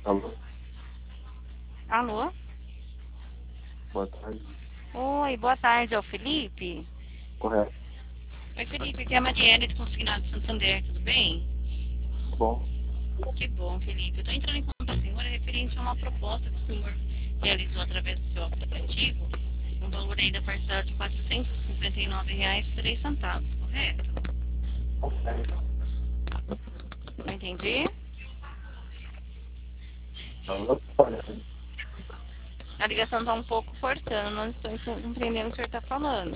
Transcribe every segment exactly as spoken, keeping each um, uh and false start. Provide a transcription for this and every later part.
Alô, Alô? boa tarde. Oi, boa tarde, é o Felipe? Correto. Oi, Felipe, aqui é a Marielle do Consignado Santander, tudo bem? Tá bom. Que bom, Felipe. Eu estou entrando em contato com o senhor referente a uma proposta que o senhor realizou através do seu aplicativo, um valor ainda parcelado de quatrocentos e cinquenta e nove reais e três centavos, correto? Não entendi? Alô, olha, A ligação está um pouco cortando, não estou compreendendo o que o senhor está falando.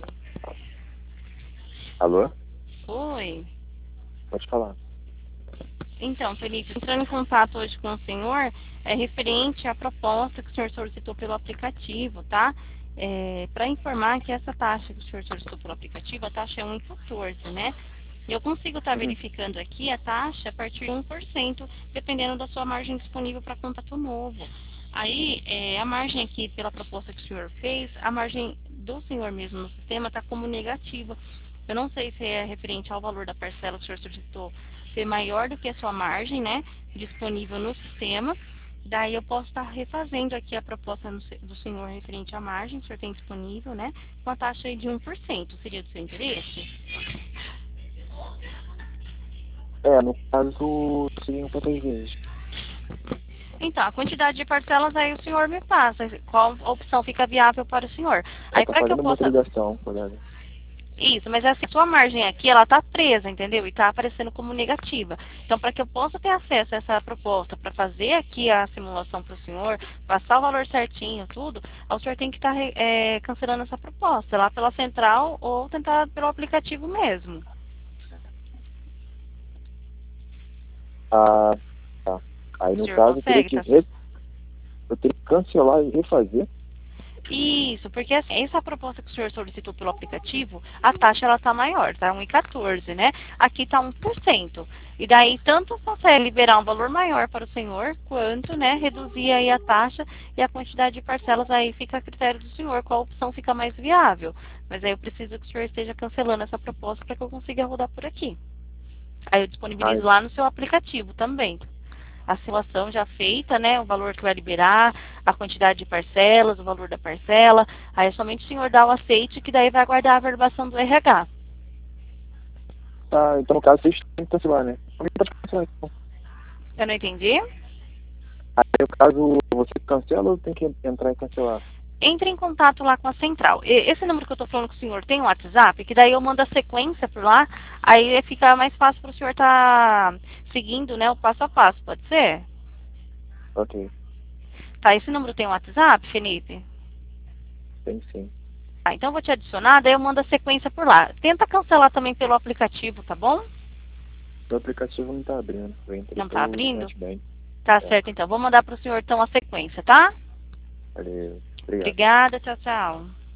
alô, Oi. pode falar. Então, Felipe, entrando em contato hoje com o senhor, é referente à proposta que o senhor solicitou pelo aplicativo, tá? É, para informar que essa taxa que o senhor solicitou pelo aplicativo, a taxa é um vírgula quatorze, né? E eu consigo estar Uhum. verificando aqui a taxa a partir de um por cento, dependendo da sua margem disponível para contato novo. Aí, é, a margem aqui, pela proposta que o senhor fez, a margem do senhor mesmo no sistema está como negativa. Eu não sei se é referente ao valor da parcela que o senhor solicitou ser maior do que a sua margem, né, disponível no sistema. Daí eu posso estar refazendo aqui a proposta no se- do senhor referente à margem que o senhor tem disponível, né, com a taxa aí de um por cento. Seria do seu interesse? É, no caso, seriam quantas vezes? Então, a quantidade de parcelas aí o senhor me passa. Qual opção fica viável para o senhor? É, Aí tá para que eu fazendo uma outra possa. ligação, colega. Isso, mas essa sua margem aqui, ela tá presa, entendeu? E tá aparecendo como negativa. Então, para que eu possa ter acesso a essa proposta, para fazer aqui a simulação para o senhor, passar o valor certinho, tudo, o senhor tem que estar é, cancelando essa proposta lá pela central ou tentar pelo aplicativo mesmo. Ah, tá. Aí, O no senhor caso, eu teria consegue? que, Tá? re... eu teria que cancelar e refazer. Isso, porque assim, essa proposta que o senhor solicitou pelo aplicativo, a taxa ela tá maior, tá um vírgula quatorze, né? Aqui tá um por cento. E daí tanto consegue liberar um valor maior para o senhor, quanto, né, reduzir aí a taxa e a quantidade de parcelas aí fica a critério do senhor, qual opção fica mais viável. Mas aí eu preciso que o senhor esteja cancelando essa proposta para que eu consiga rodar por aqui. Aí eu Ah, disponibilizo lá no seu aplicativo também a simulação já feita, né? O valor que vai liberar, a quantidade de parcelas, o valor da parcela. Aí é somente o senhor dar o aceite, que daí vai aguardar a averbação do R H. tá, então, no caso, vocês têm que cancelar, né? Também pode cancelar, então. Eu não entendi? Aí, no caso, você cancela ou tem que entrar e cancelar? Entre em contato lá com a central. E- esse número que eu estou falando com o senhor tem um WhatsApp, que daí eu mando a sequência por lá, aí fica mais fácil para o senhor estar tá seguindo, né, o passo a passo, pode ser? Ok, Tá, esse número tem um WhatsApp, Felipe? tem sim. Tá, então eu vou te adicionar, daí eu mando a sequência por lá. Tenta cancelar também pelo aplicativo, tá bom? O aplicativo não tá abrindo. Eu entrei Não tá pelo abrindo? Internet Bank. Tá É, certo, então. Vou mandar pro senhor, então, a sequência, tá? valeu. Obrigado. Obrigada, tchau, tchau.